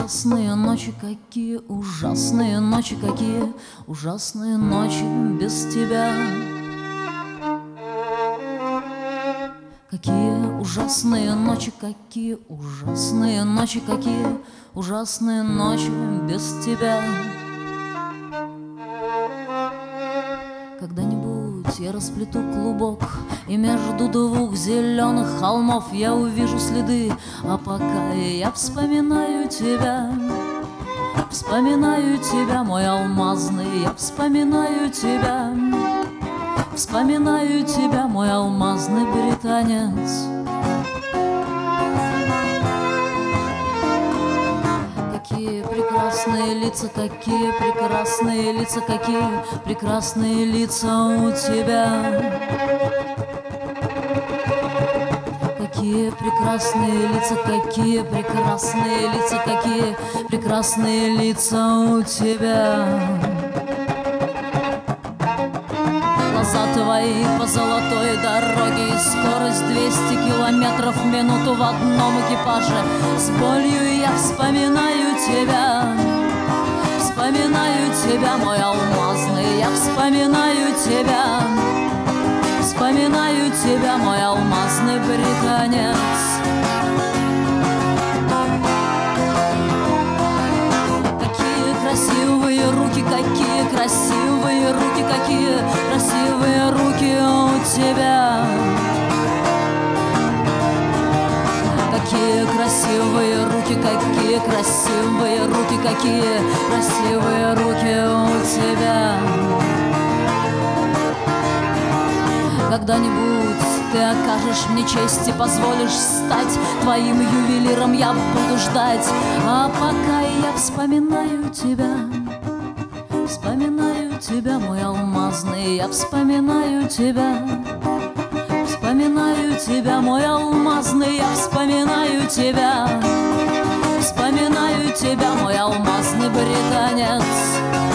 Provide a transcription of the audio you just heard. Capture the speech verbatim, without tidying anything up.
ужасные ночи, какие ужасные ночи, какие ужасные ночи без тебя. Какие ужасные ночи, какие ужасные ночи, какие ужасные ночи без тебя. Когда-нибудь я расплету клубок, и между двух зеленых холмов я увижу следы. А пока я вспоминаю тебя, вспоминаю тебя, мой алмазный, я вспоминаю тебя, вспоминаю тебя, мой алмазный британец. Какие прекрасные лица, какие прекрасные лица, какие прекрасные лица у тебя. Какие прекрасные лица, какие прекрасные лица, какие прекрасные лица у тебя. Глаза твои по золотой дороге, и скорость двести километров в минуту в одном экипаже. С болью я вспоминаю тебя, вспоминаю тебя, мой алмазный, я вспоминаю тебя, вспоминаю тебя, мой алмазный британец. Какие красивые руки, какие красивые руки, какие красивые руки у тебя. Какие красивые руки, какие красивые руки, какие красивые руки у тебя. Когда-нибудь ты окажешь мне честь и позволишь стать твоим ювелиром, я буду ждать. А пока я вспоминаю тебя, вспоминаю тебя, мой алмазный, я вспоминаю тебя, вспоминаю тебя, мой алмазный, я вспоминаю тебя, вспоминаю тебя, мой алмазный британец.